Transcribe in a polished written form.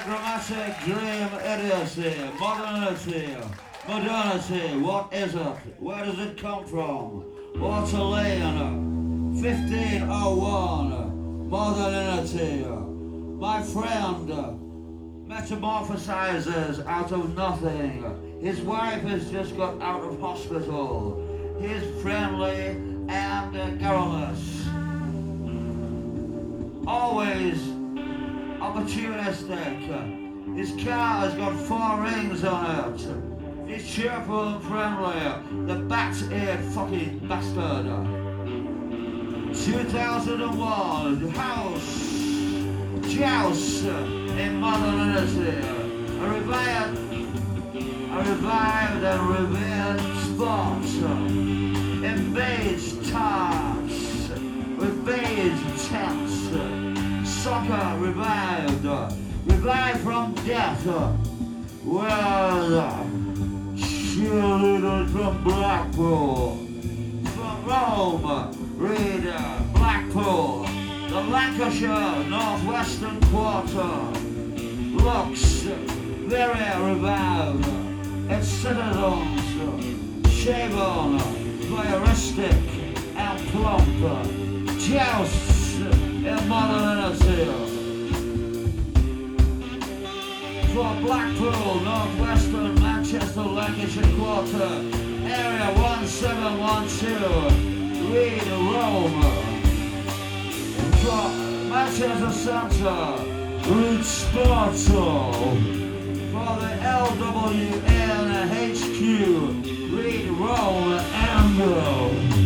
Dramatic dream idiocy, modernity, modernity, what is it? Where does it come from? Water Lane, 1501, modernity. My friend metamorphosizes out of nothing. His wife has just got out of hospital. He's friendly and garrulous. Always opportunistic. His car has got 4 rings on it. He's cheerful and friendly. The bat-eared fucking bastard. 2001, House, Joust in modernity. A revived and revered spot. In beige tarts, with beige tents. Soccer revived from death. Well, cheerleaders from Blackpool, from Rome, read Blackpool, the Lancashire Northwestern Quarter looks very revived. Its citizens, shaven, voyeuristic and plump, jousts in modernity. For Blackpool, Northwestern, Manchester, Lancashire Quarter, Area 1712, read Rome. For Manchester Centre, read Sparta. For the LWN HQ, read Rome and